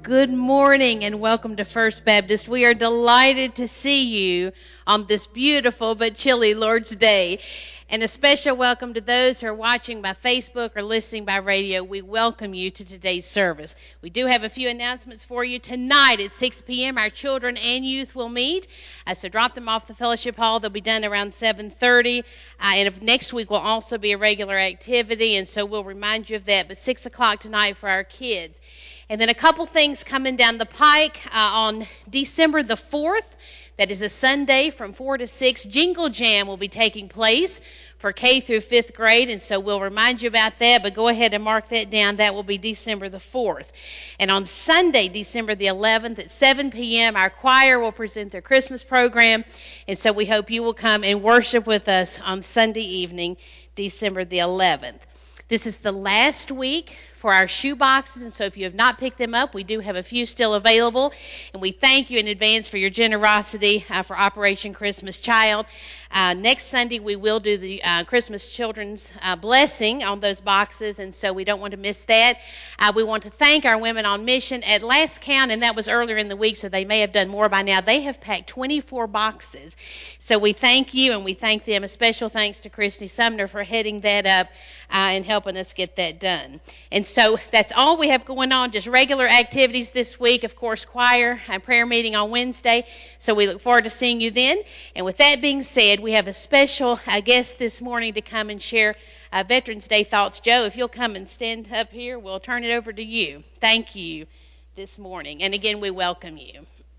Good morning and welcome to First Baptist. We are delighted to see you on this beautiful but chilly Lord's Day. And a special welcome to those who are watching by Facebook or listening by radio. We welcome you to today's service. We do have a few announcements for you. Tonight at 6 p.m. our children and youth will meet. So drop them off the fellowship hall. They'll be done around 7:30. And next week will also be a regular activity, and so we'll remind you of that. But 6 o'clock tonight for our kids. And then a couple things coming down the pike on December the 4th. That is a Sunday from 4 to 6. Jingle Jam will be taking place for K through 5th grade, and so we'll remind you about that, but go ahead and mark that down. That will be December the 4th. And on Sunday, December the 11th at 7 p.m., our choir will present their Christmas program, and so we hope you will come and worship with us on Sunday evening, December the 11th. This is the last week for our shoe boxes, and so if you have not picked them up, we do have a few still available, and we thank you in advance for your generosity for Operation Christmas Child. Next Sunday, we will do the Christmas Children's blessing on those boxes, and so we don't want to miss that. We want to thank our women on mission. At last count, and that was earlier in the week, so they may have done more by now, they have packed 24 boxes. So we thank you, and we thank them. A special thanks to Christy Sumner for heading that up and helping us get that done. And so that's all we have going on, just regular activities this week. Of course, choir and prayer meeting on Wednesday. So we look forward to seeing you then. And with that being said, we have a special guest this morning to come and share Veterans Day thoughts. Joe, if you'll come and stand up here, we'll turn it over to you. Thank you this morning. And again, we welcome you.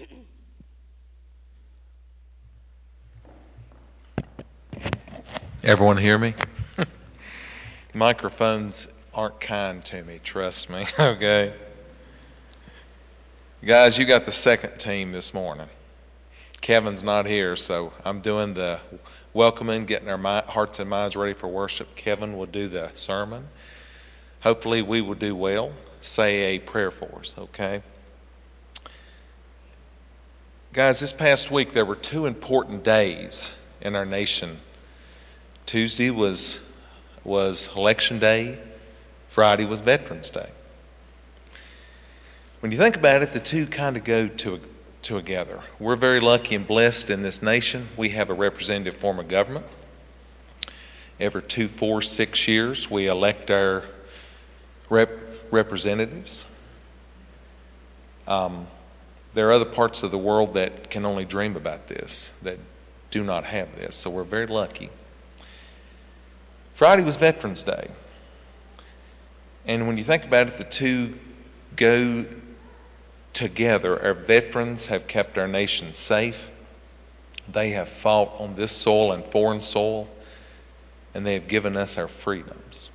Everyone hear me? Microphones aren't kind to me, trust me, okay? Guys, you got the second team this morning. Kevin's not here, so I'm doing the welcoming, getting our hearts and minds ready for worship. Kevin will do the sermon. Hopefully we will do well. Say a prayer for us, okay? Guys, this past week there were two important days in our nation. Tuesday was Election Day. Friday was Veterans Day. When you think about it, the two kind of go together. We're very lucky and blessed in this nation. We have a representative form of government. Every 2, 4, 6 years, we elect our representatives. There are other parts of the world that can only dream about this, that do not have this. So we're very lucky. Friday was Veterans Day. And when you think about it, the two go together. Our veterans have kept our nation safe. They have fought on this soil and foreign soil, and they have given us our freedoms.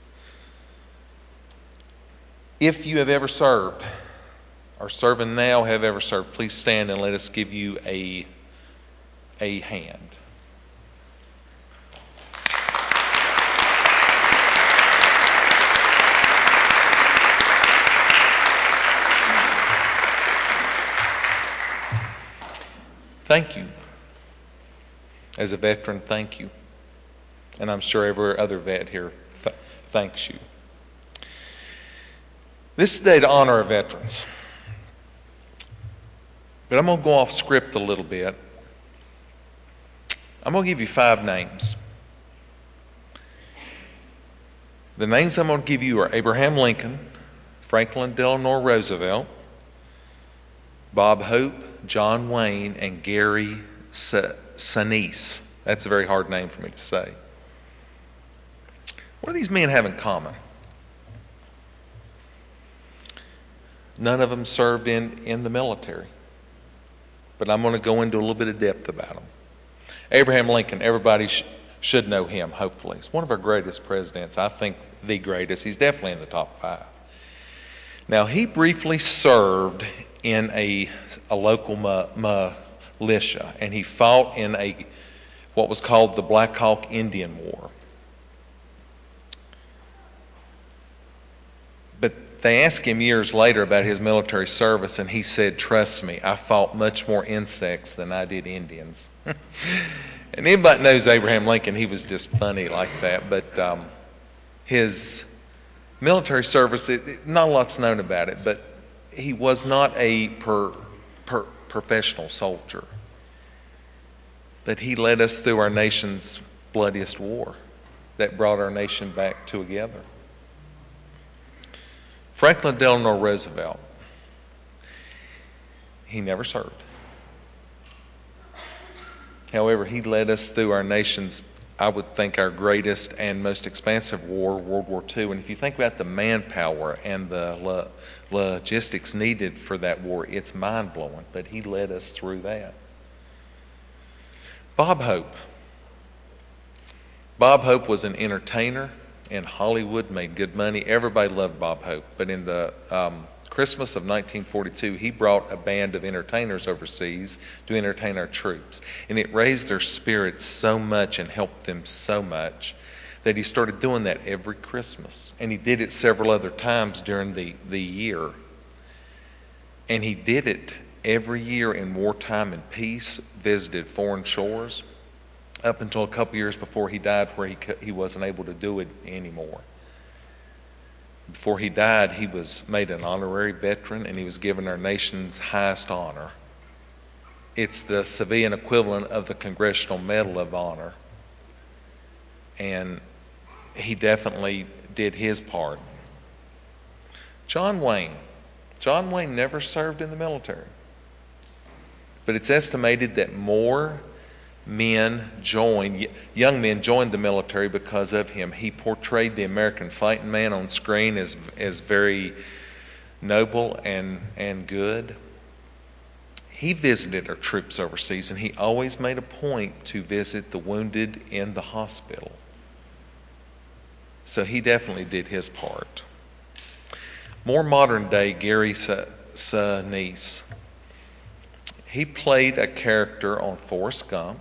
If you have ever served, or serving now have ever served, please stand and let us give you a hand. Thank you. As a veteran, thank you. And I'm sure every other vet here thanks you. This is the day to honor our veterans. But I'm going to go off script a little bit. I'm going to give you 5 names. The names I'm going to give you are Abraham Lincoln, Franklin Delano Roosevelt, Bob Hope, John Wayne, and Gary Sinise. That's a very hard name for me to say. What do these men have in common? None of them served in the military. But I'm going to go into a little bit of depth about them. Abraham Lincoln, everybody should know him, hopefully. He's one of our greatest presidents. I think the greatest. He's definitely in the top 5. Now, he briefly served in a local militia, and he fought in what was called the Black Hawk Indian War. But they asked him years later about his military service, and he said, "Trust me, I fought much more insects than I did Indians." And anybody knows Abraham Lincoln, he was just funny like that. But his military service, not a lot's known about it, but he was not a professional soldier, but he led us through our nation's bloodiest war that brought our nation back together. Franklin Delano Roosevelt, he never served. However, he led us through our nation's, I would think, our greatest and most expansive war, World War II. And if you think about the manpower and the logistics needed for that war, it's mind-blowing. But he led us through that. Bob Hope. Bob Hope was an entertainer in Hollywood, made good money. Everybody loved Bob Hope. But in the Christmas of 1942, he brought a band of entertainers overseas to entertain our troops. And it raised their spirits so much and helped them so much that he started doing that every Christmas. And he did it several other times during the year. And he did it every year in wartime and peace, visited foreign shores, up until a couple years before he died, where he wasn't able to do it anymore. Before he died, he was made an honorary veteran, and he was given our nation's highest honor. It's the civilian equivalent of the Congressional Medal of Honor. And he definitely did his part. John Wayne. John Wayne never served in the military. But it's estimated that more young men joined the military because of him. He portrayed the American fighting man on screen as very noble and good. He visited our troops overseas, and he always made a point to visit the wounded in the hospital. So he definitely did his part. More modern day, Gary Sinise. He played a character on Forrest Gump,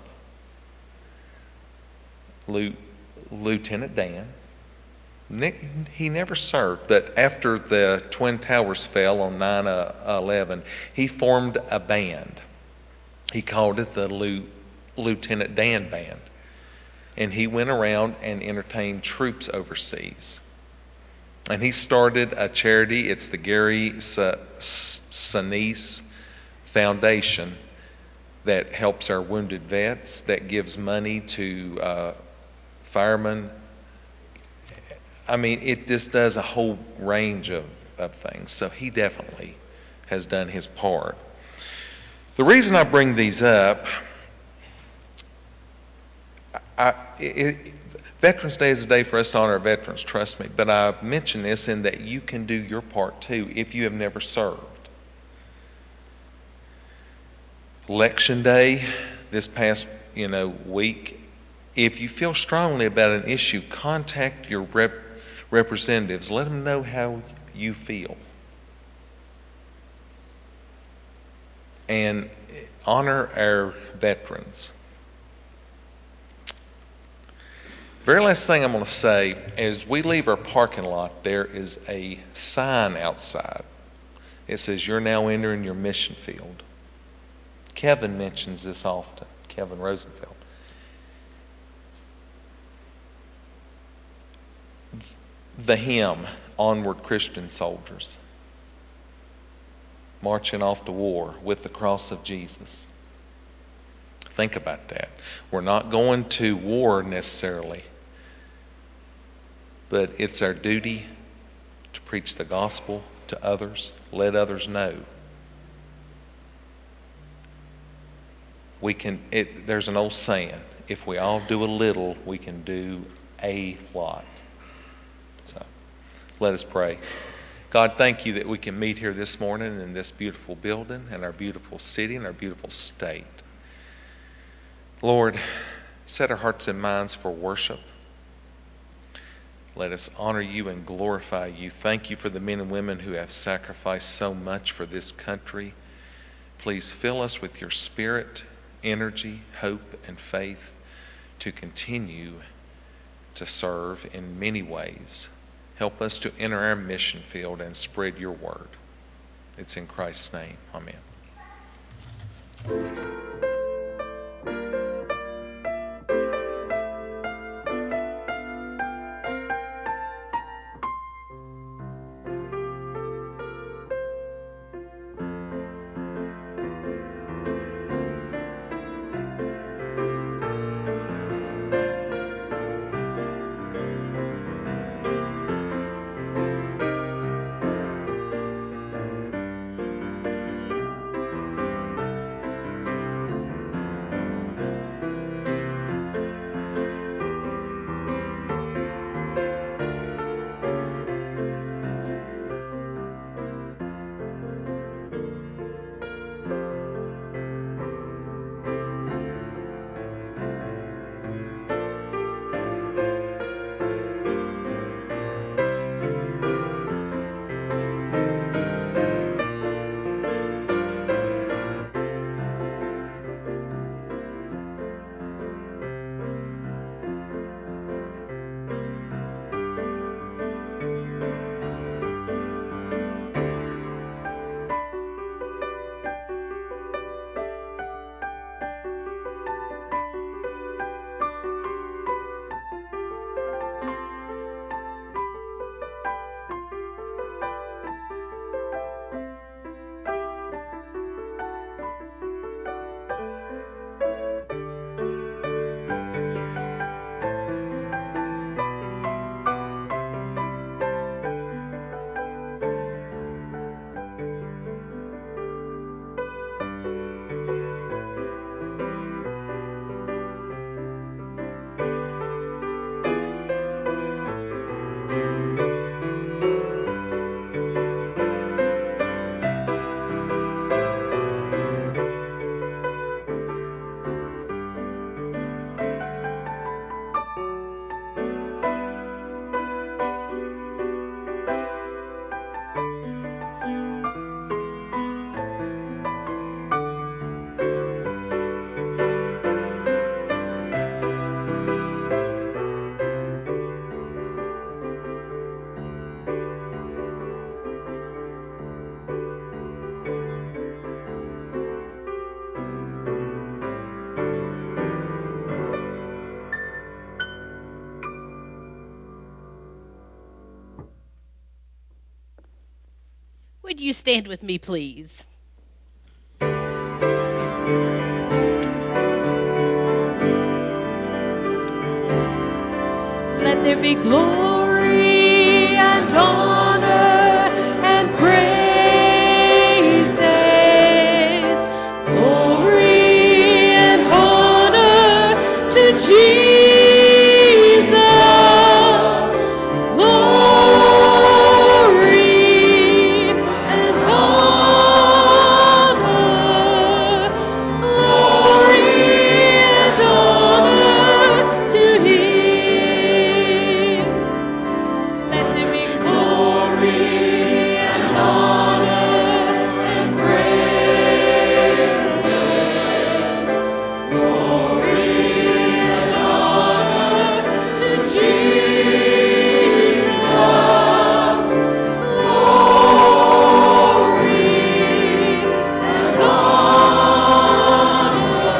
Lieutenant Dan. He never served, but after the Twin Towers fell on 9/11, he formed a band. He called it the Lieutenant Dan Band. And he went around and entertained troops overseas. And he started a charity. It's the Gary Sinise Foundation that helps our wounded vets, that gives money to firemen. I mean, it just does a whole range of things. So he definitely has done his part. The reason I bring these up, Veterans Day is a day for us to honor our veterans, trust me. But I mention this in that you can do your part too if you have never served. Election Day, this past week, if you feel strongly about an issue, contact your representatives. Let them know how you feel. And honor our veterans. Very last thing I'm going to say, as we leave our parking lot, there is a sign outside. It says, "You're now entering your mission field." Kevin mentions this often, Kevin Rosenfeld. The hymn, "Onward Christian Soldiers," marching off to war with the cross of Jesus. Think about that. We're not going to war necessarily, but it's our duty to preach the gospel to others, let others know. There's an old saying, if we all do a little, we can do a lot. So let us pray. God, thank you that we can meet here this morning in this beautiful building and our beautiful city and our beautiful state. Lord, set our hearts and minds for worship. Let us honor you and glorify you. Thank you for the men and women who have sacrificed so much for this country. Please fill us with your spirit, energy, hope, and faith to continue to serve in many ways. Help us to enter our mission field and spread your word. It's in Christ's name. Amen. Would you stand with me, please? Let there be glory and honor and praises. Glory and honor to Jesus. Glory and honor. Glory and honor to Him. Let there be glory and honor and praises. Glory and honor to Jesus. Glory and honor.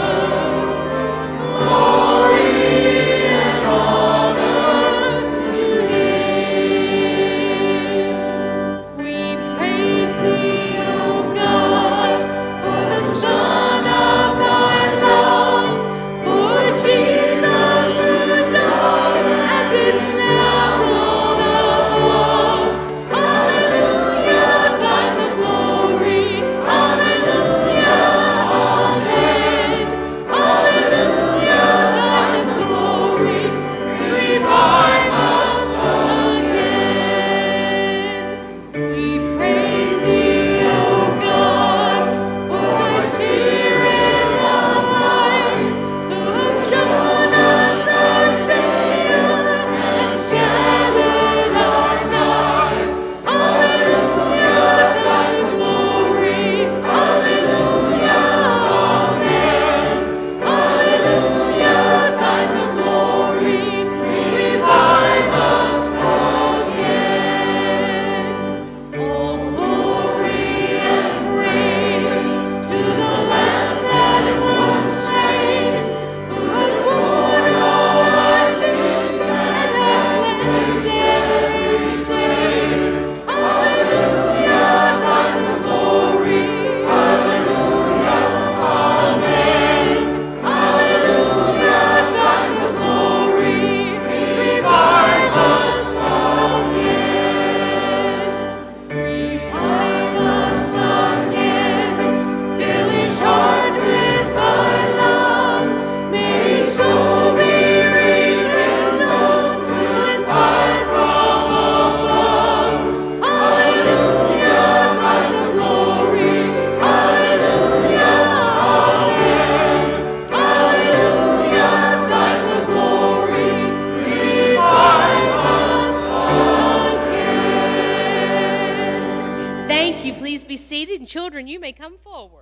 Glory and honor to Him. We praise Thee, O God, for the Son of Thy love, for Jesus who died and is now gone above. Hallelujah, Thine the glory. Hallelujah, amen. Hallelujah, Thine the glory. Revive us again. We praise Thee, O God, for Thy Spirit of light, who have shown us our Savior and scattered our night. Hallelujah, Thine the glory. Hallelujah, amen. Hallelujah, Thine the glory. Revive us again. All glory and praise to the Lamb that was slain, who has borne all our sins and hath cleansed every stain. Hallelujah, Thine the glory. Hallelujah, amen. Hallelujah, Thine the glory. Revive us again. Revive us again, fill each heart with Thy love. May each soul be rekindled with fire from above. Hallelujah, Thine the glory. Hallelujah, amen. Hallelujah, Thine the glory. Revive us again. Thank you. Please be seated. And children, you may come forward.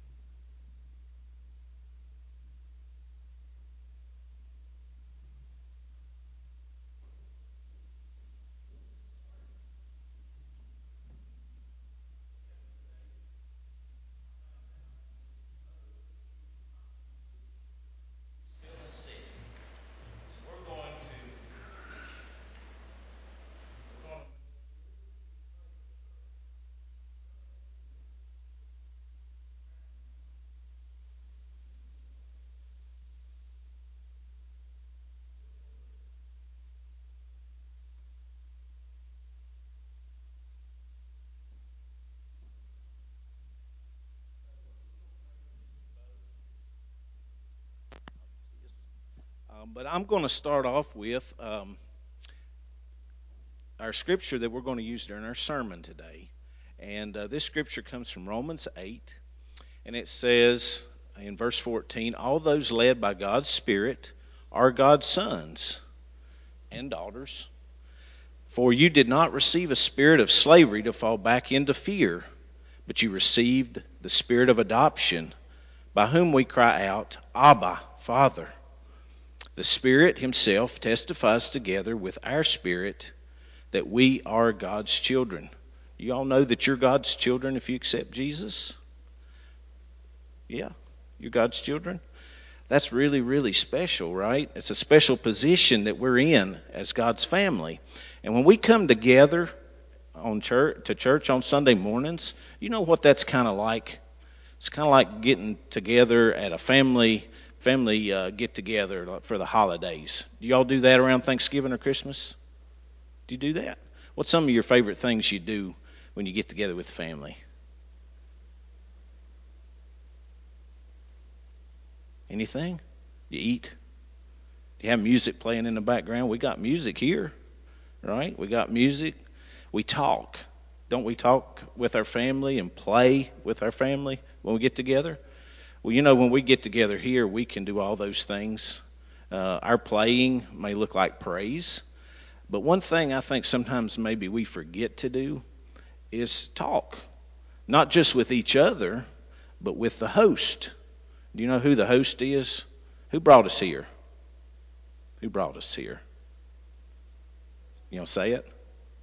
But I'm going to start off with our scripture that we're going to use during our sermon today. And this scripture comes from Romans 8. And it says in verse 14, all those led by God's Spirit are God's sons and daughters. For you did not receive a spirit of slavery to fall back into fear, but you received the spirit of adoption, by whom we cry out, Abba, Father. The Spirit Himself testifies together with our spirit that we are God's children. You all know that you're God's children if you accept Jesus? Yeah, you're God's children. That's really, really special, right? It's a special position that we're in as God's family. And when we come together to church on Sunday mornings. You know what that's kind of like? It's kind of like getting together at a family get together for the holidays. Do y'all do that around Thanksgiving or Christmas? Do you do that? What's some of your favorite things you do when you get together with the family? Anything? You eat? Do you have music playing in the background? We got music here, right? We got music. We talk. Don't we talk with our family and play with our family when we get together? Well, you know, when we get together here, we can do all those things. Our playing may look like praise, but one thing I think sometimes maybe we forget to do is talk. Not just with each other, but with the host. Do you know who the host is? Who brought us here? Who brought us here? You know, say it.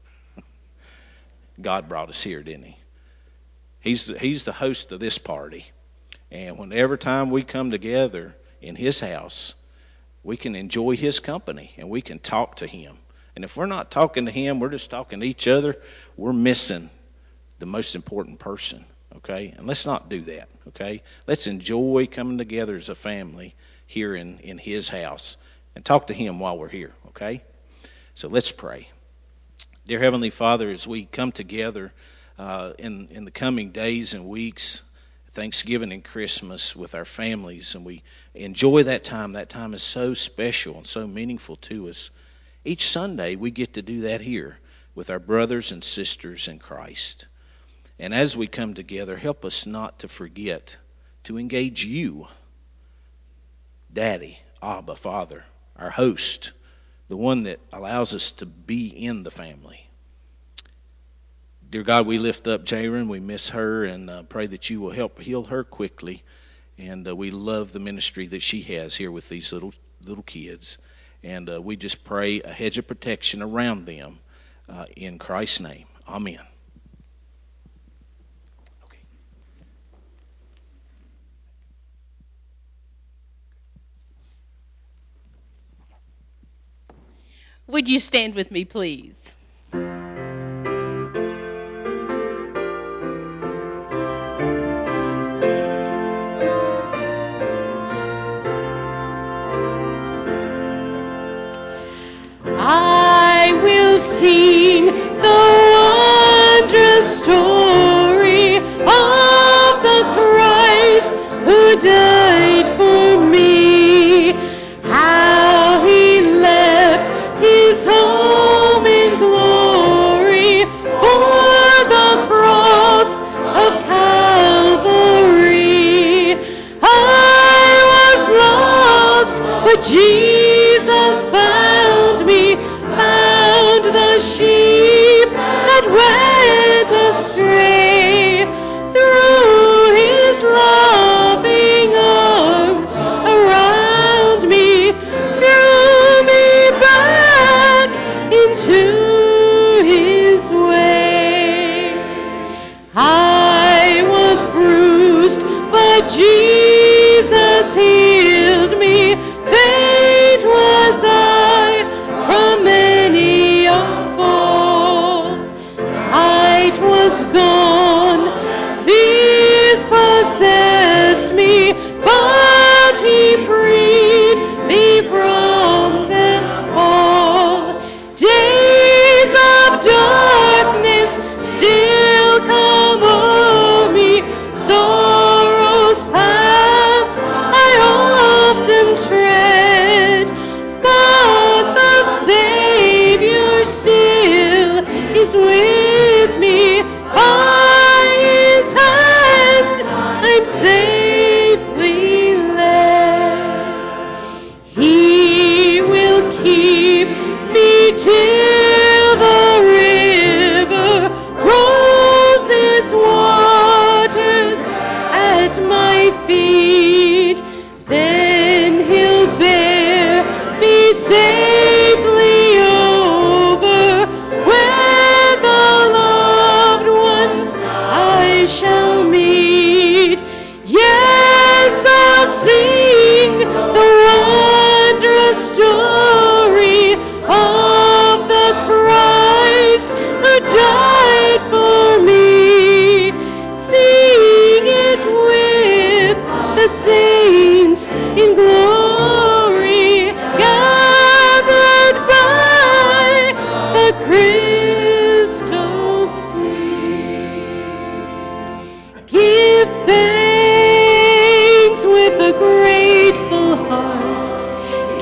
God brought us here, didn't he? He's the host of this party. And whenever time we come together in his house, we can enjoy his company and we can talk to him. And if we're not talking to him, we're just talking to each other, we're missing the most important person, okay? And let's not do that, okay? Let's enjoy coming together as a family here in his house and talk to him while we're here, okay? So let's pray. Dear Heavenly Father, as we come together in the coming days and weeks, Thanksgiving and Christmas with our families, and we enjoy that time. That time is so special and so meaningful to us. Each Sunday we get to do that here with our brothers and sisters in Christ. And as we come together, help us not to forget to engage you, Daddy, Abba, Father, our host, the one that allows us to be in the family. Dear God, we lift up Jaron. We miss her and pray that you will help heal her quickly. And we love the ministry that she has here with these little kids. And we just pray a hedge of protection around them in Christ's name. Amen. Okay. Would you stand with me, please? I will sing the wondrous story of the Christ who died for me. How he left his home in glory for the cross of Calvary. I was lost, but Jesus found me, found the sheep that went astray. Through his loving arms around me, drew me back into his way. I was bruised, but Jesus healed me.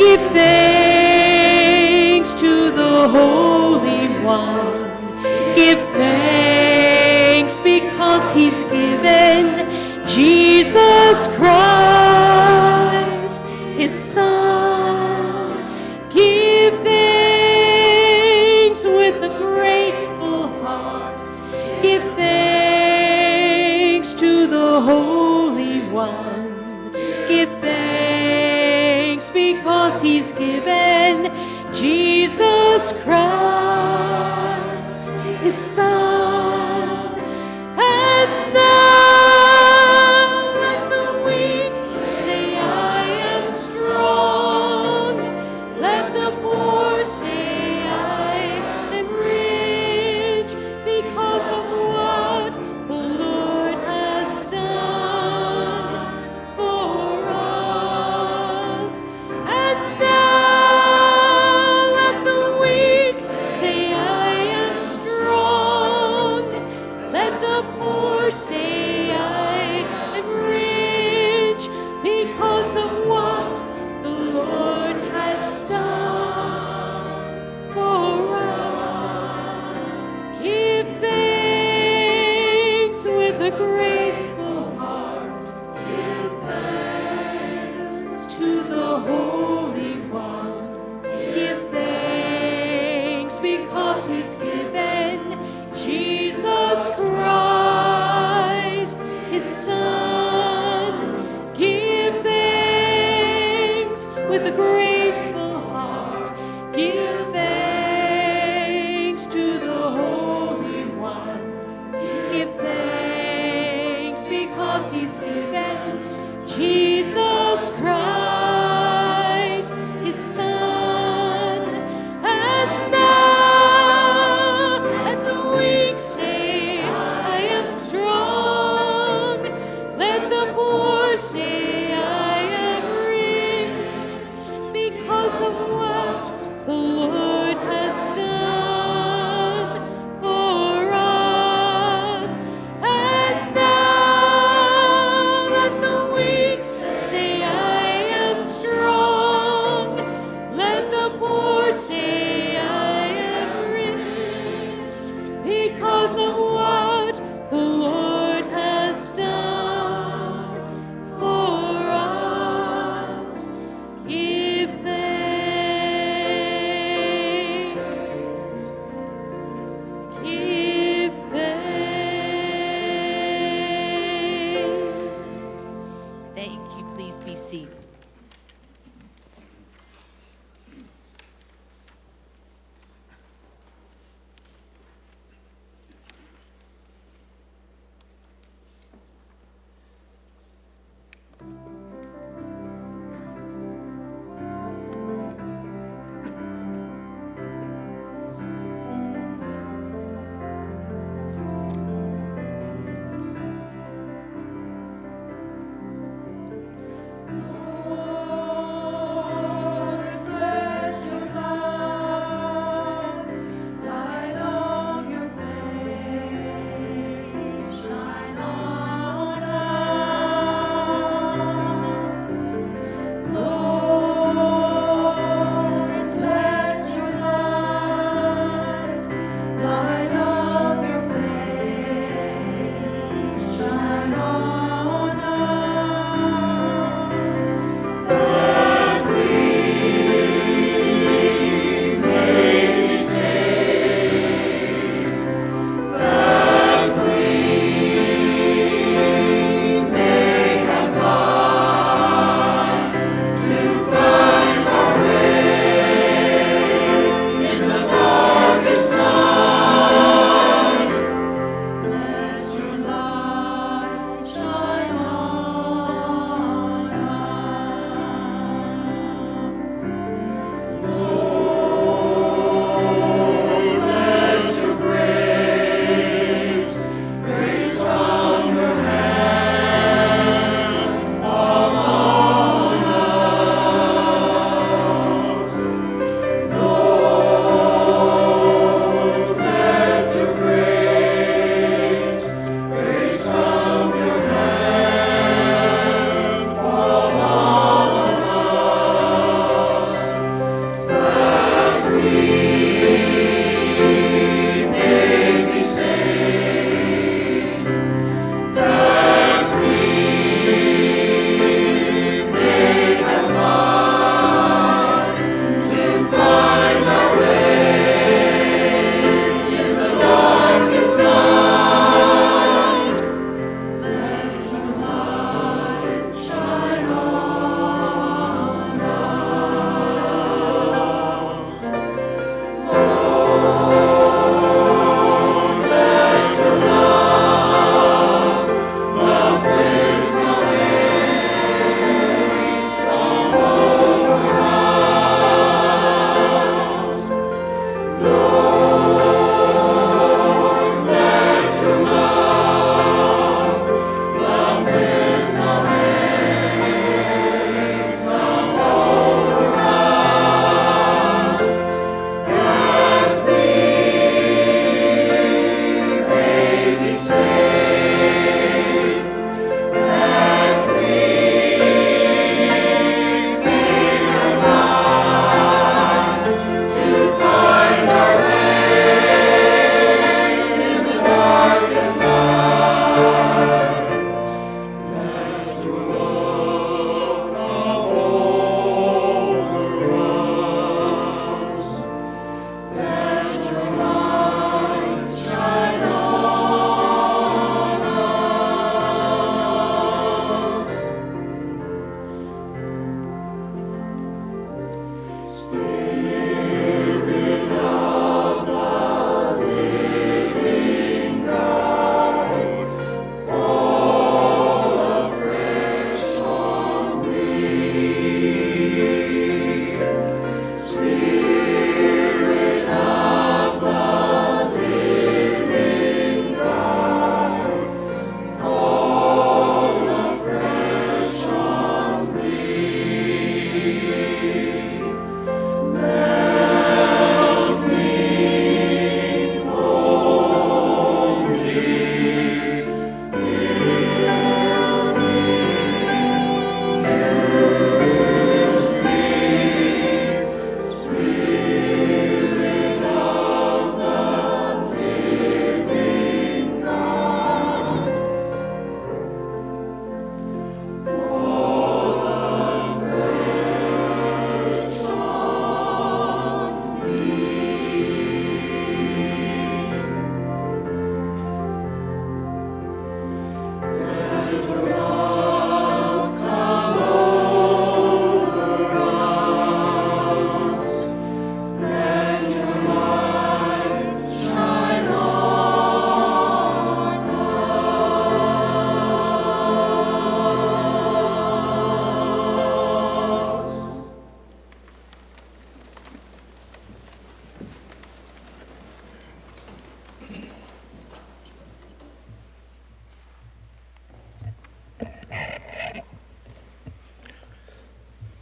Give thanks to the Holy One. Give thanks because He's given Jesus Christ, His Son. Give thanks with a grateful heart. Give thanks to the Holy One. Give thanks because He's given Jesus Christ, His Son. And now let the weak say, I am strong. Let the poor say, I am rich, because of what the Lord has done for us. And now let the weak say, I am strong. Let the poor say, I am rich, because of what the Lord has done for us. Give thanks with a grateful heart. Give thanks to the Holy One. Give thanks because He's given Jesus Christ, His Son. Give thanks with a grateful heart. Give thanks to the Holy One. Give thanks because He's given Jesus Christ, His Son. And now let the weak say, I am strong. Let the poor say, I am rich, because of what the Lord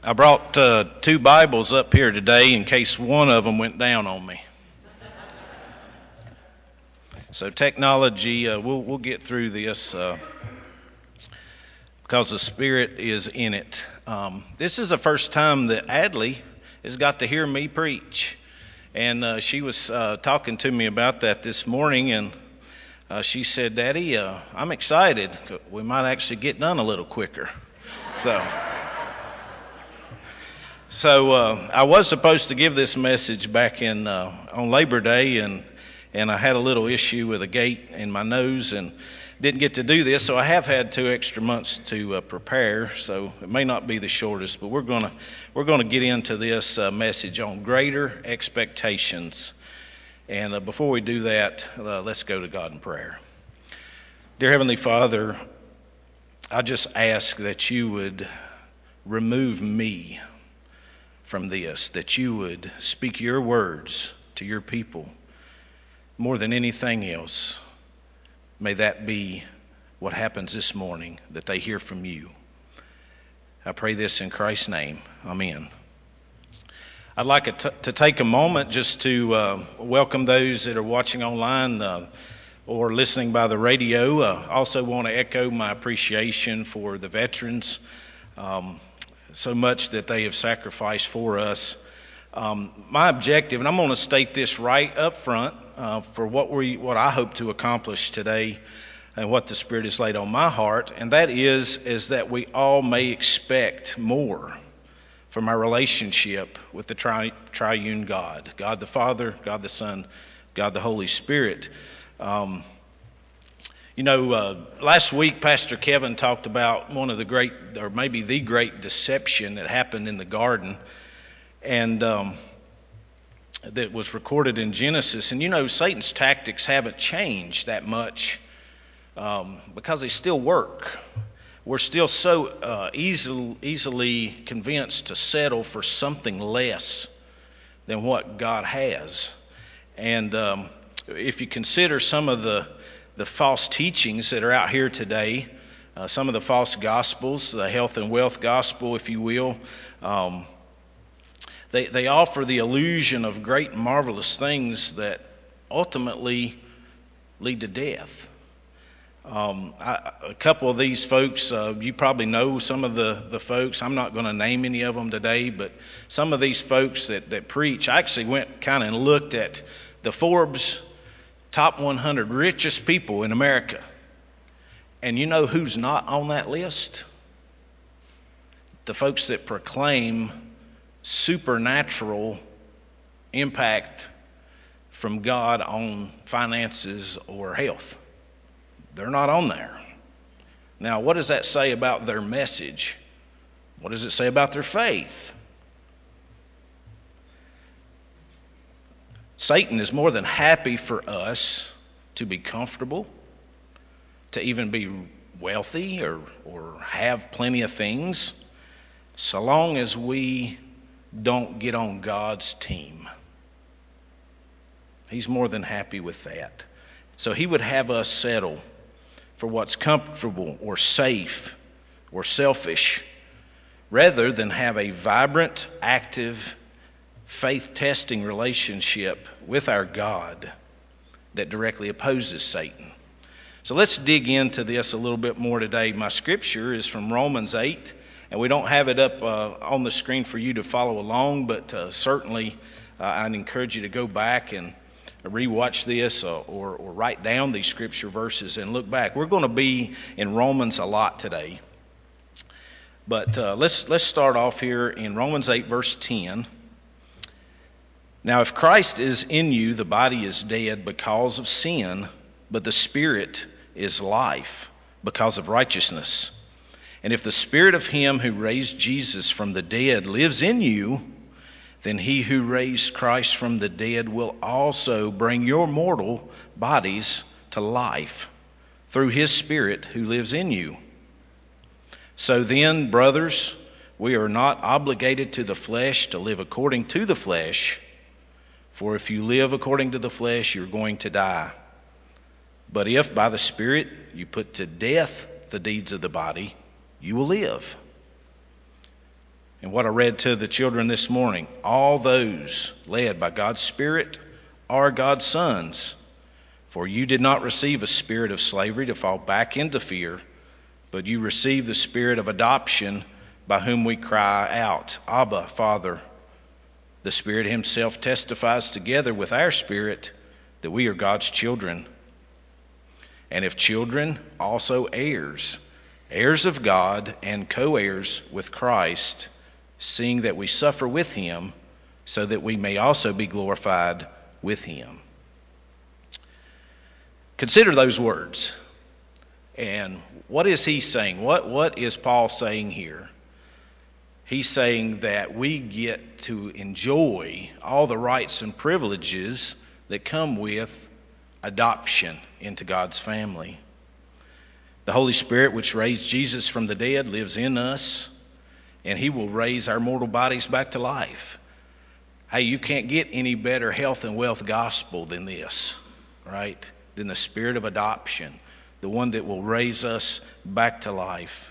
I brought 2 Bibles up here today in case one of them went down on me. So technology, we'll get through this because the Spirit is in it. This is the first time that Adley has got to hear me preach. And she was talking to me about that this morning, and she said, Daddy, I'm excited. We might actually get done a little quicker. So I was supposed to give this message back on Labor Day, and I had a little issue with a gate in my nose and didn't get to do this. So I have had 2 extra months to prepare. So it may not be the shortest, but we're gonna get into this message on greater expectations. And before we do that, let's go to God in prayer. Dear Heavenly Father, I just ask that you would remove me from this, that you would speak your words to your people. More than anything else, may that be what happens this morning, that they hear from you. I pray this in Christ's name. Amen. I'd like to take a moment just to welcome those that are watching online or listening by the radio. Also want to echo my appreciation for the veterans, so much that they have sacrificed for us. My objective, and I'm going to state this right up front for what I hope to accomplish today and what the Spirit has laid on my heart, and that is that we all may expect more from our relationship with the triune God, God the Father, God the Son, God the Holy Spirit. Last week Pastor Kevin talked about one of the great, or maybe the great deception that happened in the garden, and that was recorded in Genesis. And Satan's tactics haven't changed that much because they still work. We're still so easily convinced to settle for something less than what God has. And if you consider some of the false teachings that are out here today, some of the false gospels, the health and wealth gospel, if you will, they offer the illusion of great and marvelous things that ultimately lead to death. A couple of these folks, you probably know some of the folks. I'm not going to name any of them today, but some of these folks that preach, I actually went kind of and looked at the Forbes top 100 richest people in America. And you know who's not on that list? The folks that proclaim supernatural impact from God on finances or health. They're not on there. Now, what does that say about their message? What does it say about their faith? Satan is more than happy for us to be comfortable, to even be wealthy or have plenty of things, so long as we don't get on God's team. He's more than happy with that. So he would have us settle for what's comfortable or safe or selfish, rather than have a vibrant, active, faith-testing relationship with our God that directly opposes Satan. So let's dig into this a little bit more today. My scripture is from Romans 8, and we don't have it up on the screen for you to follow along, but certainly I'd encourage you to go back and rewatch this or write down these scripture verses and look back. We're going to be in Romans a lot today. But let's start off here in Romans 8, verse 10. Now, if Christ is in you, the body is dead because of sin, but the Spirit is life because of righteousness. And if the Spirit of him who raised Jesus from the dead lives in you, then he who raised Christ from the dead will also bring your mortal bodies to life through his Spirit who lives in you. So then, brothers, we are not obligated to the flesh to live according to the flesh. For if you live according to the flesh, you're going to die. But if by the Spirit you put to death the deeds of the body, you will live. And what I read to the children this morning, all those led by God's Spirit are God's sons. For you did not receive a spirit of slavery to fall back into fear, but you received the spirit of adoption, by whom we cry out, Abba, Father. The Spirit himself testifies together with our spirit that we are God's children. And if children, also heirs, heirs of God and co-heirs with Christ, seeing that we suffer with him, so that we may also be glorified with him. Consider those words. And what is he saying? What is Paul saying here? He's saying that we get to enjoy all the rights and privileges that come with adoption into God's family. The Holy Spirit, which raised Jesus from the dead, lives in us, and he will raise our mortal bodies back to life. Hey, you can't get any better health and wealth gospel than this, right? Than the spirit of adoption, the one that will raise us back to life.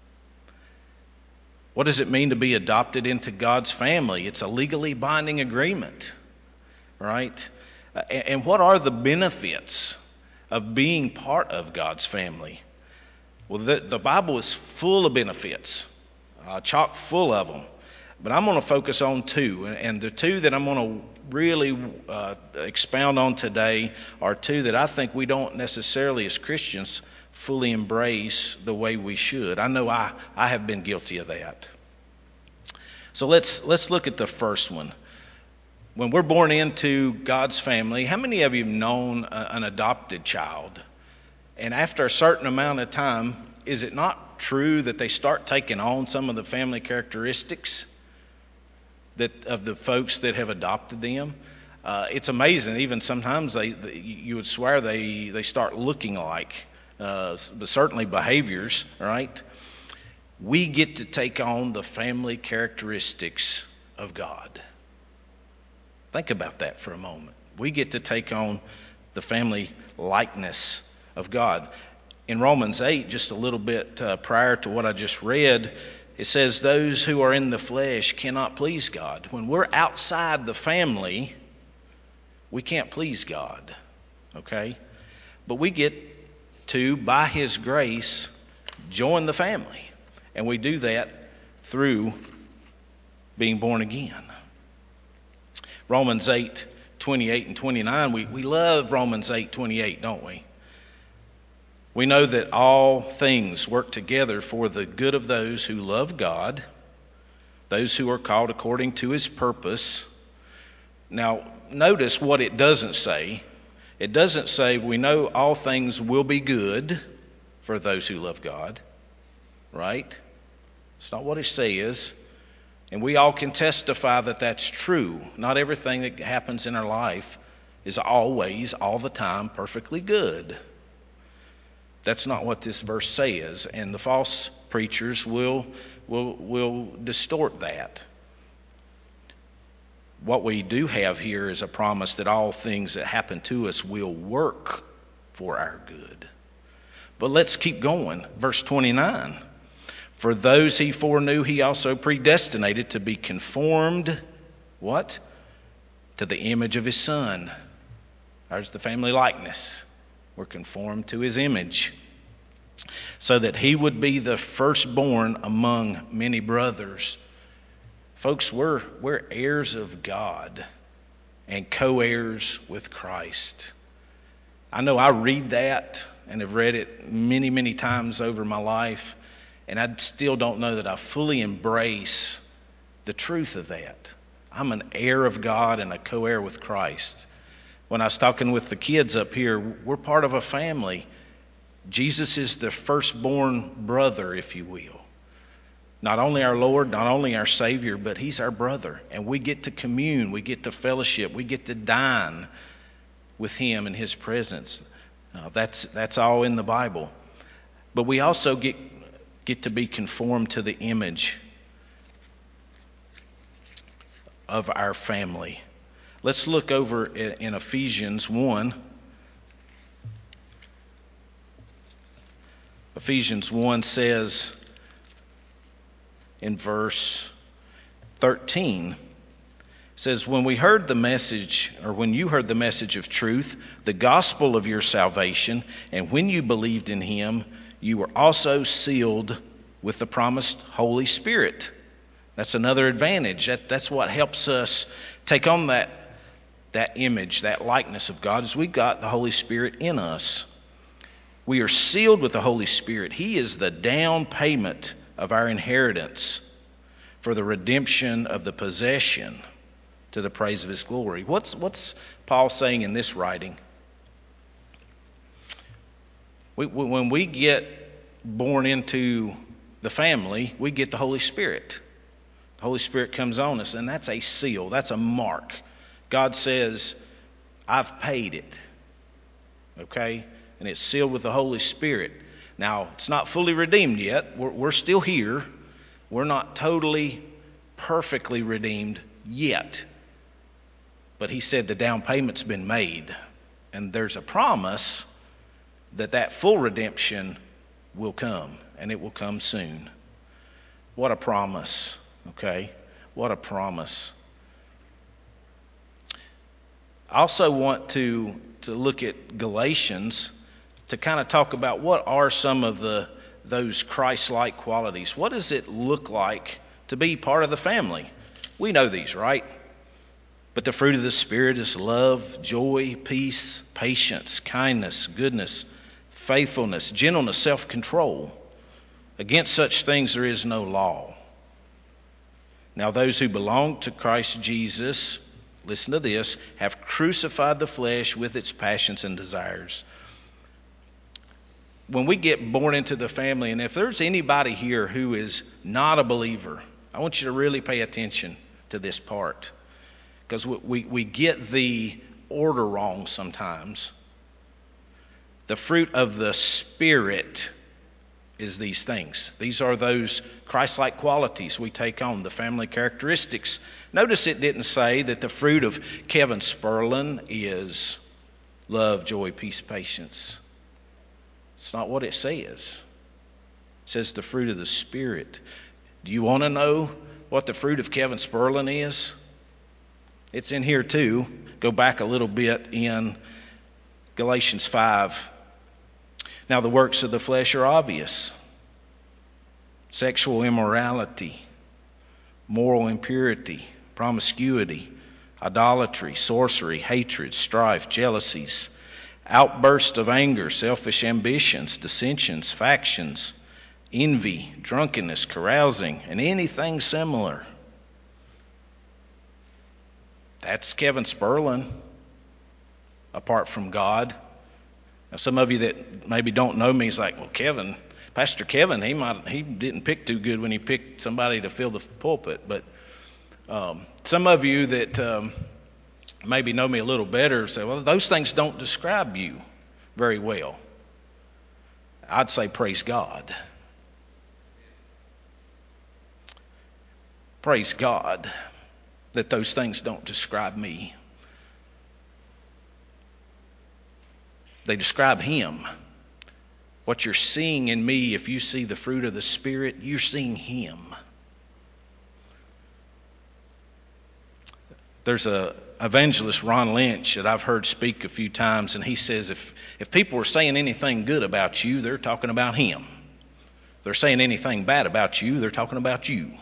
What does it mean to be adopted into God's family? It's a legally binding agreement, right? And what are the benefits of being part of God's family? Well, the Bible is full of benefits, chock full of them. But I'm going to focus on two. And the two that I'm going to really expound on today are two that I think we don't necessarily as Christians fully embrace the way we should. I know I have been guilty of that. So let's look at the first one. When we're born into God's family, how many of you have known an adopted child? And after a certain amount of time, is it not true that they start taking on some of the family characteristics of the folks that have adopted them? It's amazing. Even sometimes you would swear they start looking like, but certainly behaviors, right? We get to take on the family characteristics of God. Think about that for a moment. We get to take on the family likeness of God. In Romans 8, just a little bit prior to what I just read, it says those who are in the flesh cannot please God. When we're outside the family, we can't please God, okay? But we get to, by his grace, join the family. And we do that through being born again. Romans 8:28 and 29, we love Romans 8:28, don't we? We know that all things work together for the good of those who love God, those who are called according to his purpose. Now, notice what it doesn't say. It doesn't say we know all things will be good for those who love God, right? It's not what it says. And we all can testify that that's true. Not everything that happens in our life is always, all the time, perfectly good. That's not what this verse says, and the false preachers will distort that. What we do have here is a promise that all things that happen to us will work for our good. But let's keep going. Verse 29. For those he foreknew, he also predestinated to be conformed, what? To the image of his Son. There's the family likeness. We're conformed to his image, so that he would be the firstborn among many brothers. Folks, we're heirs of God and co-heirs with Christ. I know I read that and have read it many, many times over my life, and I still don't know that I fully embrace the truth of that. I'm an heir of God and a co-heir with Christ. When I was talking with the kids up here, we're part of a family. Jesus is the firstborn brother, if you will. Not only our Lord, not only our Savior, but he's our brother. And we get to commune, we get to fellowship, we get to dine with him in his presence. That's all in the Bible. But we also get to be conformed to the image of our family. Let's look over in Ephesians 1. Ephesians 1 says in verse 13 says, when you heard the message of truth, the gospel of your salvation, and when you believed in him, you were also sealed with the promised Holy Spirit. That's another advantage. That's what helps us take on that image, that likeness of God, is we've got the Holy Spirit in us. We are sealed with the Holy Spirit. He is the down payment of our inheritance for the redemption of the possession to the praise of his glory. What's Paul saying in this writing? When we get born into the family, we get the Holy Spirit. The Holy Spirit comes on us, and that's a seal. That's a mark. God says, I've paid it. Okay? And it's sealed with the Holy Spirit. Now, it's not fully redeemed yet. We're still here. We're not totally, perfectly redeemed yet. But he said the down payment's been made. And there's a promise that full redemption will come. And it will come soon. What a promise. Okay? What a promise. I also want to look at Galatians to kind of talk about what are some of those Christ-like qualities. What does it look like to be part of the family? We know these, right? But the fruit of the Spirit is love, joy, peace, patience, kindness, goodness, faithfulness, gentleness, self-control. Against such things there is no law. Now those who belong to Christ Jesus, listen to this, have crucified the flesh with its passions and desires. When we get born into the family, and if there's anybody here who is not a believer, I want you to really pay attention to this part. Because we get the order wrong sometimes. The fruit of the Spirit is these things. These are those Christ-like qualities we take on, the family characteristics. Notice it didn't say that the fruit of Kevin Spurlin is love, joy, peace, patience. It's not what it says. It says the fruit of the Spirit. Do you want to know what the fruit of Kevin Spurlin is? It's in here too. Go back a little bit in Galatians 5. Now the works of the flesh are obvious. Sexual immorality, moral impurity, promiscuity, idolatry, sorcery, hatred, strife, jealousies, outbursts of anger, selfish ambitions, dissensions, factions, envy, drunkenness, carousing, and anything similar. That's Kevin Spurlin, apart from God. Now, some of you that maybe don't know me is like, well, Pastor Kevin, he didn't pick too good when he picked somebody to fill the pulpit. But some of you that maybe know me a little better say, well, those things don't describe you very well. I'd say praise God. Praise God that those things don't describe me. They describe Him. What you're seeing in me, if you see the fruit of the Spirit, you're seeing Him. There's a evangelist, Ron Lynch, that I've heard speak a few times, and he says if people are saying anything good about you, they're talking about Him. If they're saying anything bad about you, they're talking about you.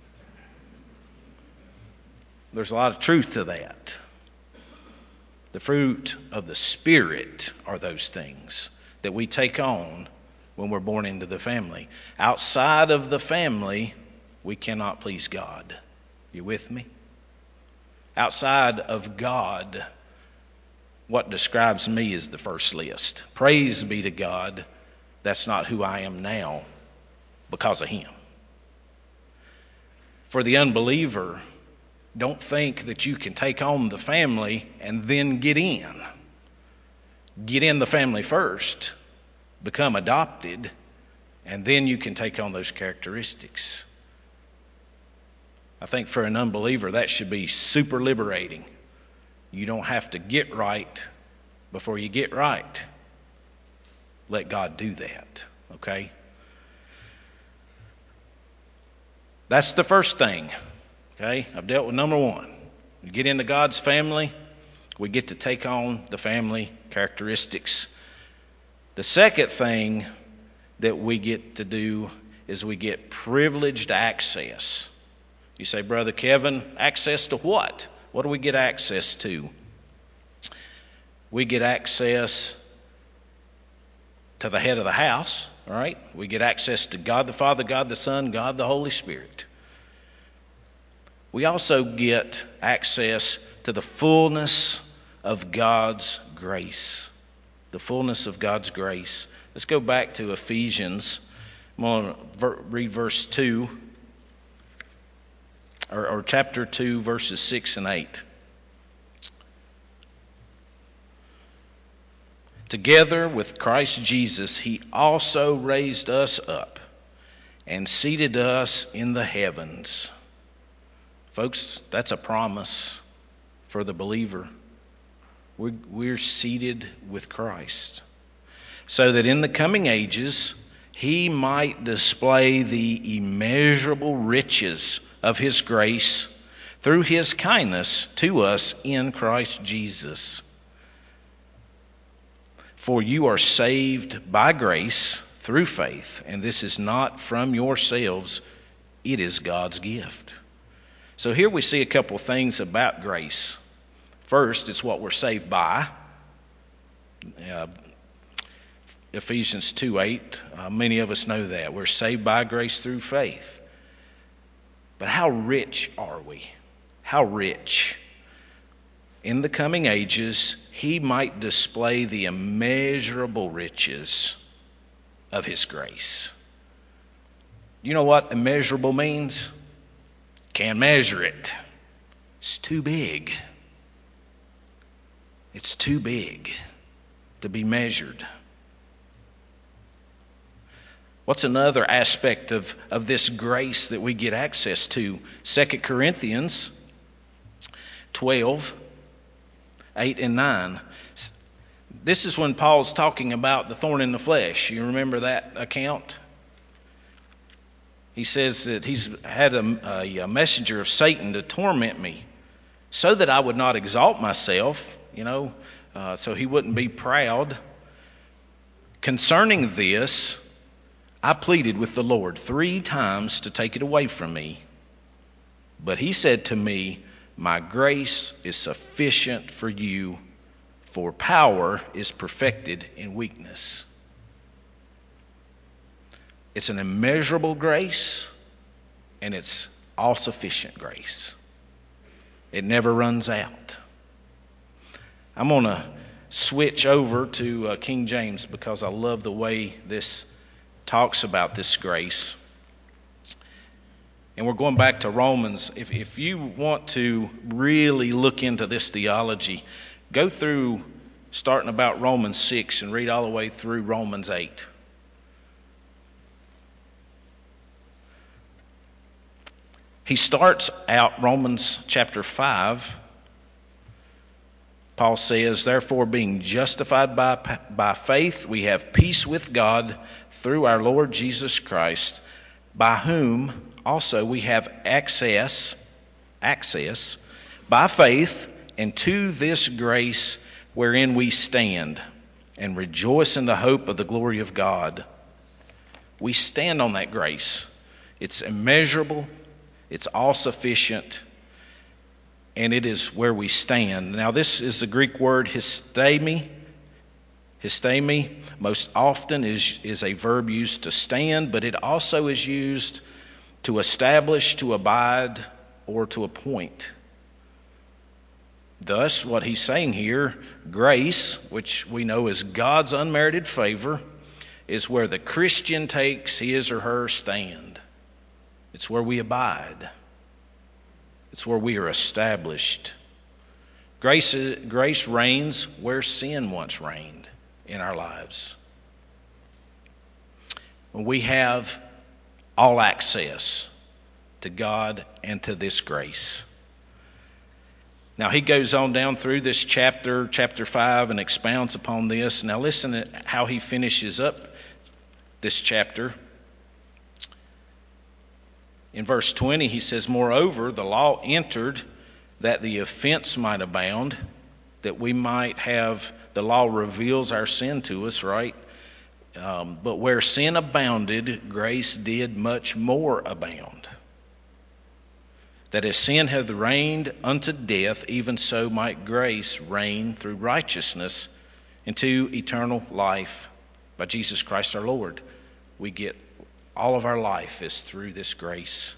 There's a lot of truth to that. The fruit of the Spirit are those things that we take on when we're born into the family. Outside of the family, we cannot please God. You with me? Outside of God, what describes me is the first list. Praise be to God, that's not who I am now because of Him. For the unbeliever, don't think that you can take on the family and then get in. Get in the family first, become adopted, and then you can take on those characteristics. I think for an unbeliever, that should be super liberating. You don't have to get right before you get right. Let God do that, okay? That's the first thing. Okay, I've dealt with number one. We get into God's family, we get to take on the family characteristics. The second thing that we get to do is we get privileged access. You say, Brother Kevin, access to what? What do we get access to? We get access to the head of the house, all right? We get access to God the Father, God the Son, God the Holy Spirit. We also get access to the fullness of God's grace. The fullness of God's grace. Let's go back to Ephesians. I'm going to read verse 2, or chapter 2, verses 6 and 8. Together with Christ Jesus, He also raised us up and seated us in the heavens. Folks, that's a promise for the believer. We're seated with Christ, so that in the coming ages He might display the immeasurable riches of His grace through His kindness to us in Christ Jesus. For you are saved by grace through faith, and this is not from yourselves, it is God's gift. So here we see a couple things about grace. First, it's what we're saved by. Ephesians 2:8, many of us know that. We're saved by grace through faith. But how rich are we? How rich? In the coming ages, He might display the immeasurable riches of His grace. You know what immeasurable means? Can't measure it. It's too big. It's too big to be measured. What's another aspect of this grace that we get access to? 2 Corinthians 12, 8 and 9. This is when Paul's talking about the thorn in the flesh. You remember that account? He says that he's had a messenger of Satan to torment me so that I would not exalt myself, so he wouldn't be proud. Concerning this, I pleaded with the Lord 3 times to take it away from me. But He said to me, my grace is sufficient for you, for power is perfected in weakness. It's an immeasurable grace, and it's all-sufficient grace. It never runs out. I'm going to switch over to King James because I love the way this talks about this grace. And we're going back to Romans. If you want to really look into this theology, go through starting about Romans 6 and read all the way through Romans 8. He starts out Romans chapter 5. Paul says, therefore, being justified by faith, we have peace with God through our Lord Jesus Christ, by whom also we have access by faith into this grace wherein we stand and rejoice in the hope of the glory of God. We stand on that grace. It's immeasurable. It's all sufficient. And it is where we stand. Now this is the Greek word histemi. Histemi most often is a verb used to stand, but it also is used to establish, to abide, or to appoint. Thus, what he's saying here, grace, which we know is God's unmerited favor, is where the Christian takes his or her stand. It's where we abide. It's where we are established. Grace reigns where sin once reigned in our lives. We have all access to God and to this grace. Now he goes on down through this chapter 5, and expounds upon this. Now listen to how he finishes up this chapter. In verse 20, he says, moreover, the law entered that the offense might abound, that we might have, the law reveals our sin to us, right? But where sin abounded, grace did much more abound. That as sin hath reigned unto death, even so might grace reign through righteousness into eternal life by Jesus Christ our Lord. We get all of our life is through this grace.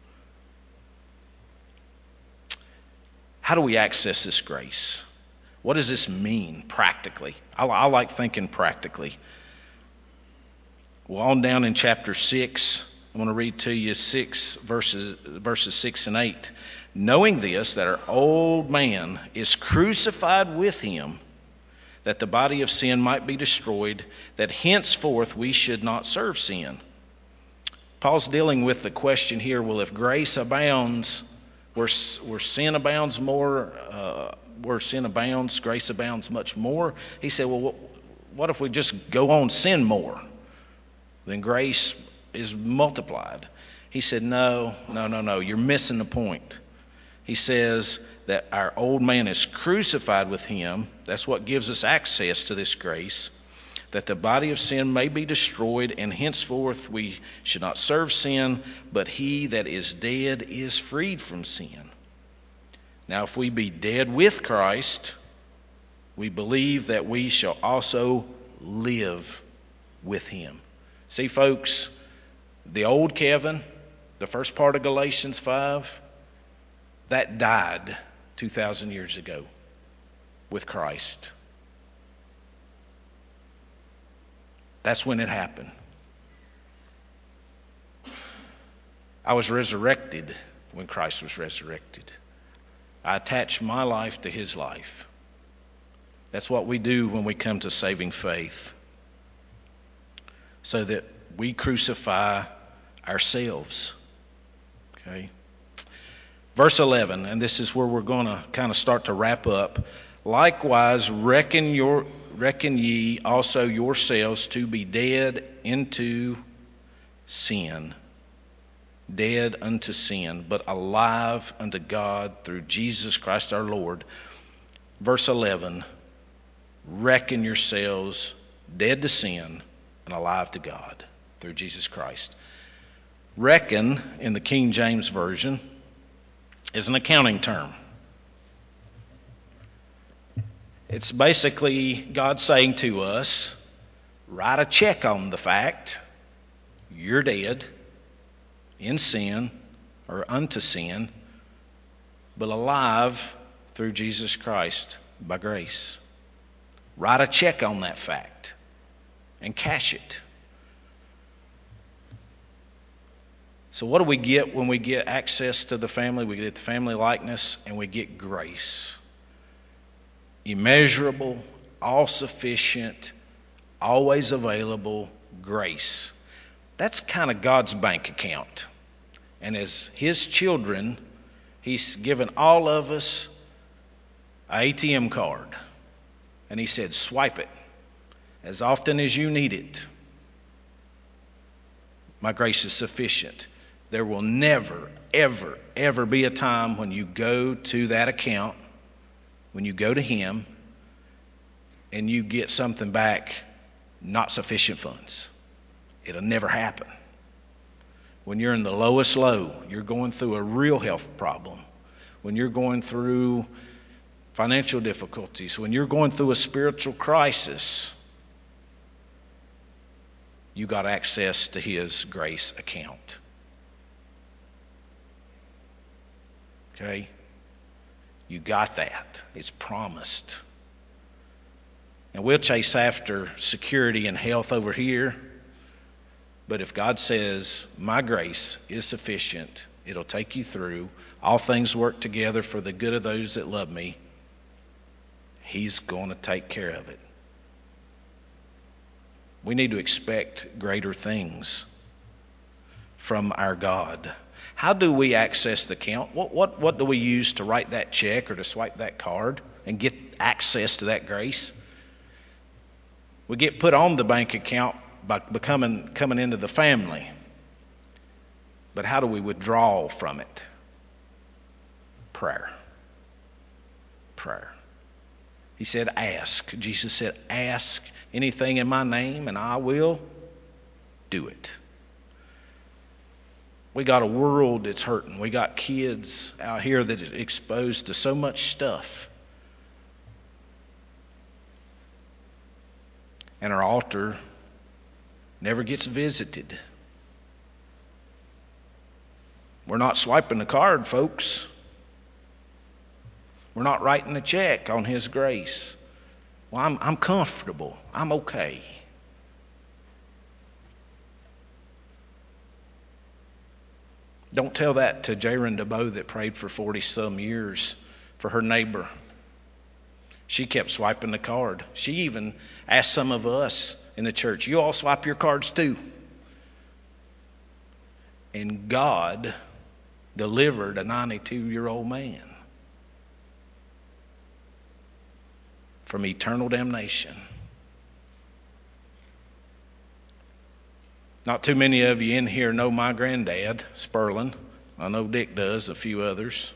How do we access this grace? What does this mean practically? I like thinking practically. Well, on down in chapter 6, I'm going to read to you verses 6 and 8. Knowing this, that our old man is crucified with him, that the body of sin might be destroyed, that henceforth we should not serve sin. Paul's dealing with the question here, well, if grace abounds, where sin abounds more, where sin abounds, grace abounds much more. He said, well, what if we just go on sin more? Then grace is multiplied. He said, no, you're missing the point. He says that our old man is crucified with him. That's what gives us access to this grace, that the body of sin may be destroyed, and henceforth we should not serve sin, but he that is dead is freed from sin. Now, if we be dead with Christ, we believe that we shall also live with him. See, folks, the old Kevin, the first part of Galatians 5, that died 2,000 years ago with Christ. That's when it happened. I was resurrected when Christ was resurrected. I attached my life to his life. That's what we do when we come to saving faith, so that we crucify ourselves. Okay. Verse 11, and this is where we're going to kind of start to wrap up. Likewise, reckon ye also yourselves to be dead unto sin, but alive unto God through Jesus Christ our Lord. Verse 11, reckon yourselves dead to sin and alive to God through Jesus Christ. Reckon, in the King James Version, is an accounting term. It's basically God saying to us, write a check on the fact you're dead in sin or unto sin, but alive through Jesus Christ by grace. Write a check on that fact and cash it. So what do we get when we get access to the family? We get the family likeness and we get grace. Immeasurable, all-sufficient, always available grace. That's kind of God's bank account. And as his children, he's given all of us an ATM card. And he said, swipe it as often as you need it. My grace is sufficient. There will never, ever, ever be a time when you go to that account, when you go to him, and you get something back, not sufficient funds. It'll never happen. When you're in the lowest low, you're going through a real health problem, when you're going through financial difficulties, when you're going through a spiritual crisis, you got access to his grace account. Okay? You got that. It's promised. And we'll chase after security and health over here. But if God says, my grace is sufficient, it'll take you through. All things work together for the good of those that love me. He's going to take care of it. We need to expect greater things from our God. How do we access the account? What do we use to write that check or to swipe that card and get access to that grace? We get put on the bank account by coming into the family. But how do we withdraw from it? Prayer. Prayer. He said, ask. Jesus said, ask anything in my name and I will do it. We got a world that's hurting. We got kids out here that are exposed to so much stuff. And our altar never gets visited. We're not swiping the card, folks. We're not writing a check on His grace. Well, I'm comfortable. I'm okay. Don't tell that to Jaron DeBow that prayed for 40-some years for her neighbor. She kept swiping the card. She even asked some of us in the church, you all swipe your cards too. And God delivered a 92-year-old man from eternal damnation. Not too many of you in here know my granddad, Sperlin. I know Dick does, a few others.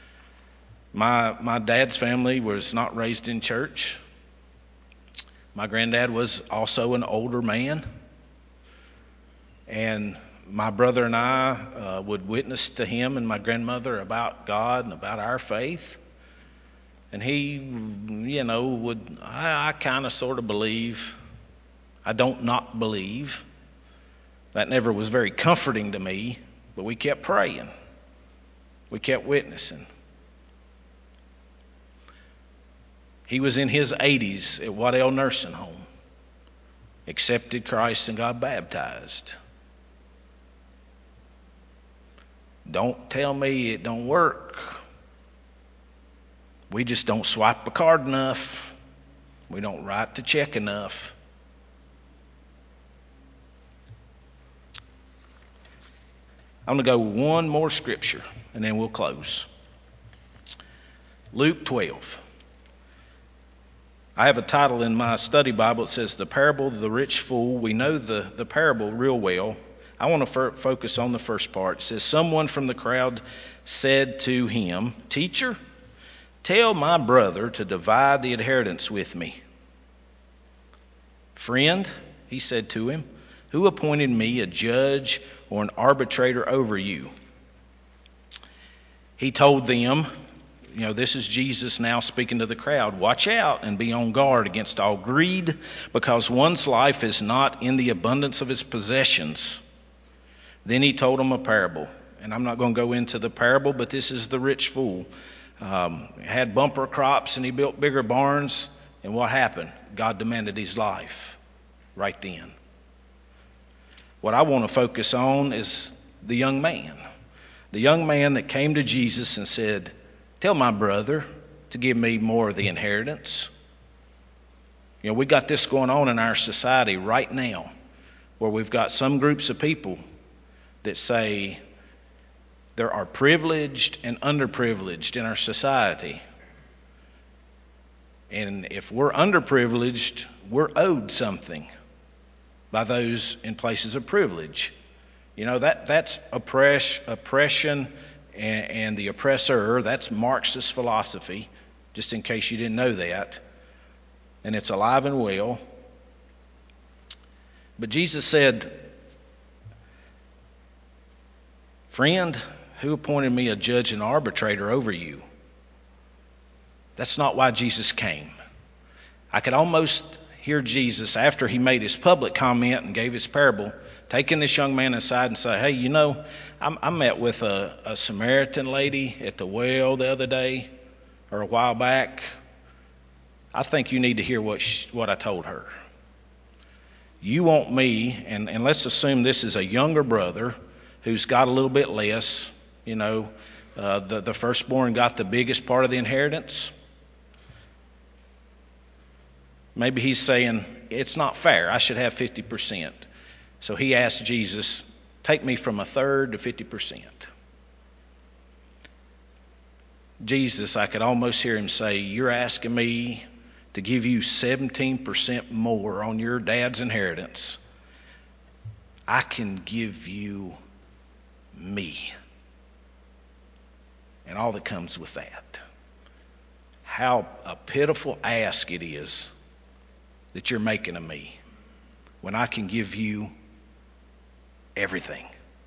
My dad's family was not raised in church. My granddad was also an older man. And my brother and I would witness to him and my grandmother about God and about our faith. And he, I kind of sort of believe. I don't not believe. That never was very comforting to me, but we kept praying. We kept witnessing. He was in his 80s at Waddell Nursing Home, accepted Christ and got baptized. Don't tell me it don't work. We just don't swipe a card enough. We don't write the check enough. I'm going to go one more scripture, and then we'll close. Luke 12. I have a title in my study Bible. It says, The Parable of the Rich Fool. We know the parable real well. I want to focus on the first part. It says, Someone from the crowd said to him, Teacher, tell my brother to divide the inheritance with me. Friend, he said to him, who appointed me a judge or an arbitrator over you? He told them, this is Jesus now speaking to the crowd, watch out and be on guard against all greed, because one's life is not in the abundance of his possessions. Then he told them a parable. And I'm not going to go into the parable, but this is the rich fool. Had bumper crops and he built bigger barns. And what happened? God demanded his life right then. What I want to focus on is the young man. The young man that came to Jesus and said, tell my brother to give me more of the inheritance. We got this going on in our society right now, where we've got some groups of people that say there are privileged and underprivileged in our society. And if we're underprivileged, we're owed something by those in places of privilege. That's oppression and the oppressor. That's Marxist philosophy, just in case you didn't know that. And it's alive and well. But Jesus said, friend, who appointed me a judge and arbitrator over you? That's not why Jesus came. I could almost hear Jesus, after he made his public comment and gave his parable, taking this young man aside and say, hey, I met with a Samaritan lady at the well the other day or a while back. I think you need to hear what I told her. You want me, and let's assume this is a younger brother who's got a little bit less. The firstborn got the biggest part of the inheritance. Maybe he's saying, it's not fair. I should have 50%. So he asked Jesus, take me from a third to 50%. Jesus, I could almost hear him say, you're asking me to give you 17% more on your dad's inheritance. I can give you me. And all that comes with that. How a pitiful ask it is that you're making of me when I can give you everything.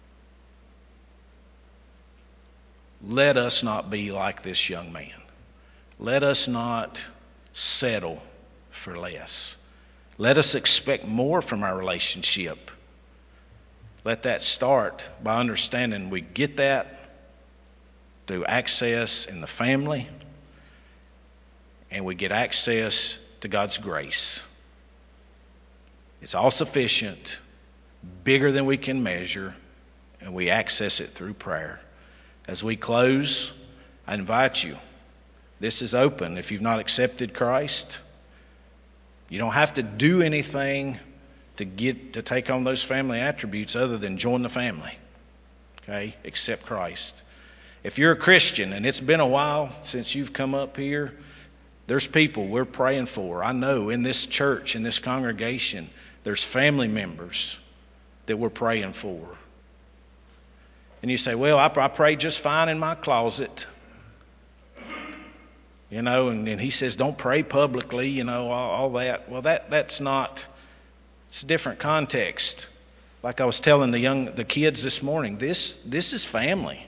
Let us not be like this young man. Let us not settle for less. Let us expect more from our relationship. Let that start by understanding we get that through access in the family, and we get access to God's grace. It's all sufficient, bigger than we can measure, and we access it through prayer. As we close, I invite you. This is open. If you've not accepted Christ, you don't have to do anything to take on those family attributes other than join the family. Okay? Accept Christ. If you're a Christian and it's been a while since you've come up here, there's people we're praying for. I know in this church, in this congregation, there's family members that we're praying for. And you say, well, I pray just fine in my closet. You know, and he says, don't pray publicly, you know, all that. Well, that's not, it's a different context. Like I was telling the kids this morning, this is family.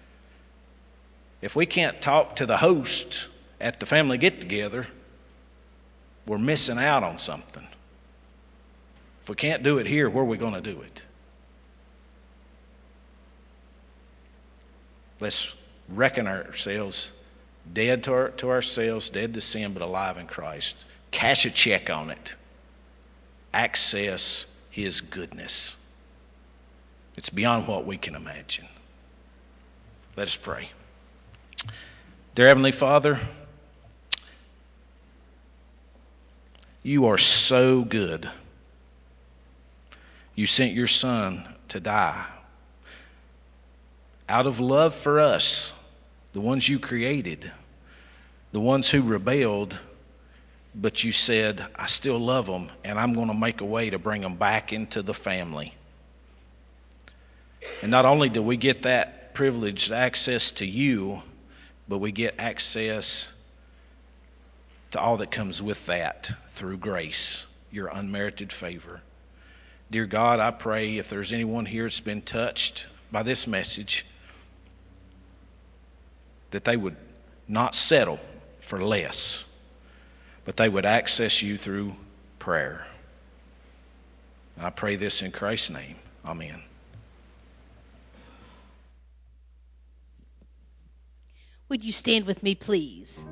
If we can't talk to the host at the family get-together, we're missing out on something. If we can't do it here, where are we going to do it? Let's reckon ourselves dead to ourselves, dead to sin, but alive in Christ. Cash a check on it. Access His goodness. It's beyond what we can imagine. Let us pray. Dear Heavenly Father, You are so good. You sent Your Son to die out of love for us, the ones You created, the ones who rebelled, but You said, I still love them, and I'm going to make a way to bring them back into the family. And not only do we get that privileged access to You, but we get access to all that comes with that through grace, Your unmerited favor. Dear God, I pray if there's anyone here that's been touched by this message, that they would not settle for less, but they would access You through prayer. And I pray this in Christ's name. Amen. Would you stand with me, please?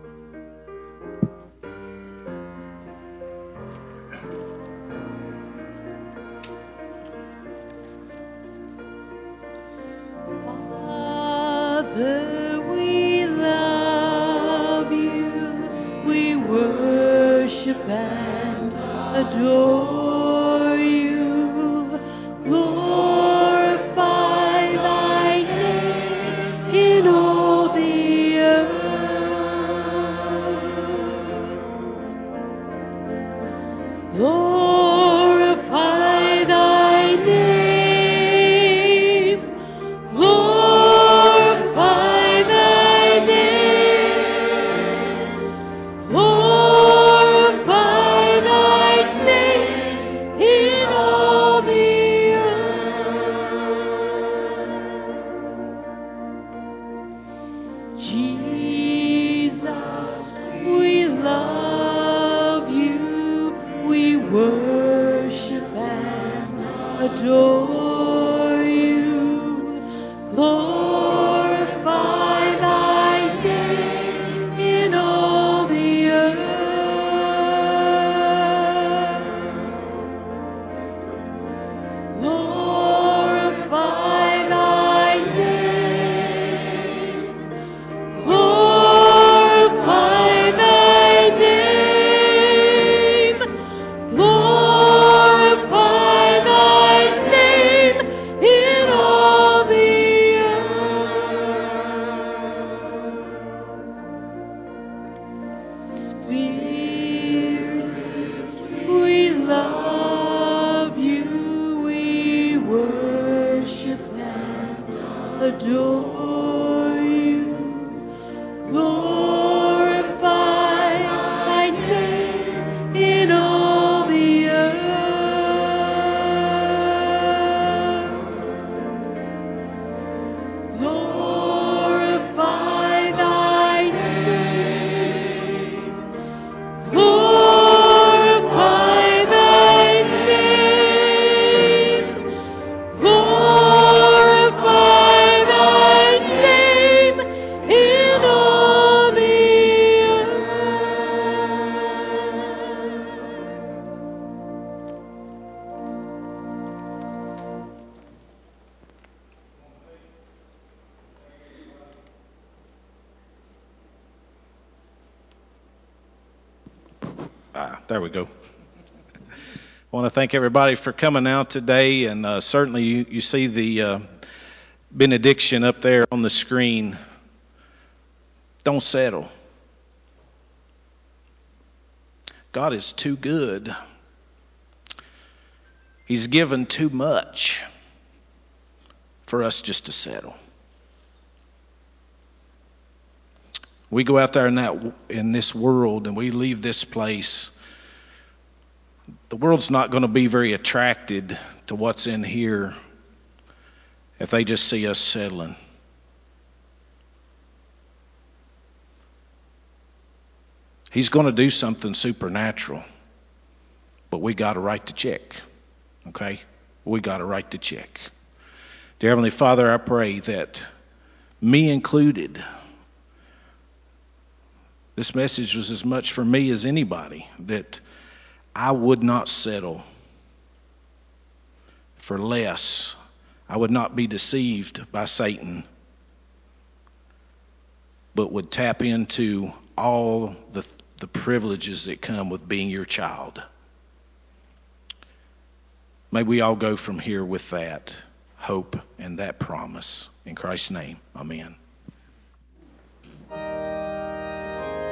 Father, we love You, we worship and adore You. Glorify Thy name in all the earth. Glorify Thy name. Glorify Thy name. Glorify Thy name There we go. I want to thank everybody for coming out today, and certainly you see the benediction up there on the screen. Don't settle. God is too good. He's given too much for us just to settle. We go out there in this world and we leave this place. The world's not going to be very attracted to what's in here if they just see us settling. He's going to do something supernatural, but we got to write the check. Okay? We got to write the check. Dear Heavenly Father, I pray that, me included, this message was as much for me as anybody, that I would not settle for less. I would not be deceived by Satan, but would tap into all the privileges that come with being your child. May we all go from here with that hope and that promise. In Christ's name, amen.